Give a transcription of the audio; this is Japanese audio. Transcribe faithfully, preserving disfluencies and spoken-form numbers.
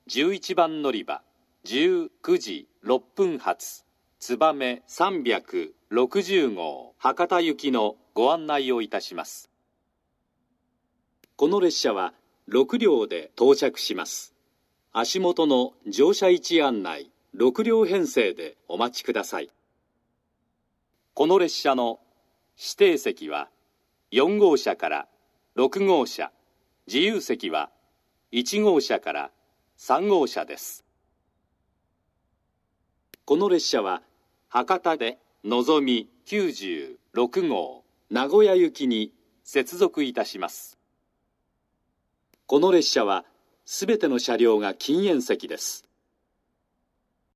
じゅういちばん乗り場じゅうくじろっぷん発つばめさんびゃくろくじゅうごう博多行きのご案内をいたします。この列車はろくりょうで到着します。足元の乗車位置案内ろくりょう編成でお待ちください。この列車の指定席はよんごうしゃからろくごうしゃ、自由席はいちごうしゃからさんごうしゃです。この列車は博多でのぞみきゅうじゅうろくごう名古屋行きに接続いたします。この列車はすべての車両が禁煙席です。